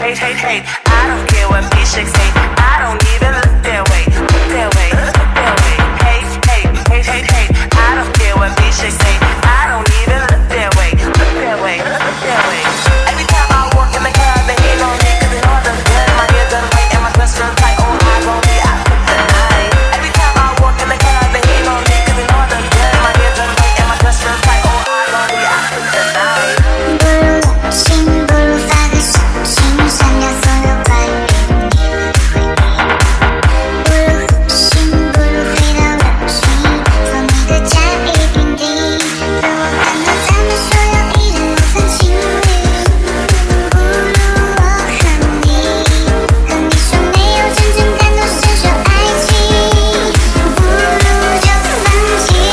hate. I don't care what these chicks hate. I don't even look their way, look their way, look their way. Hate.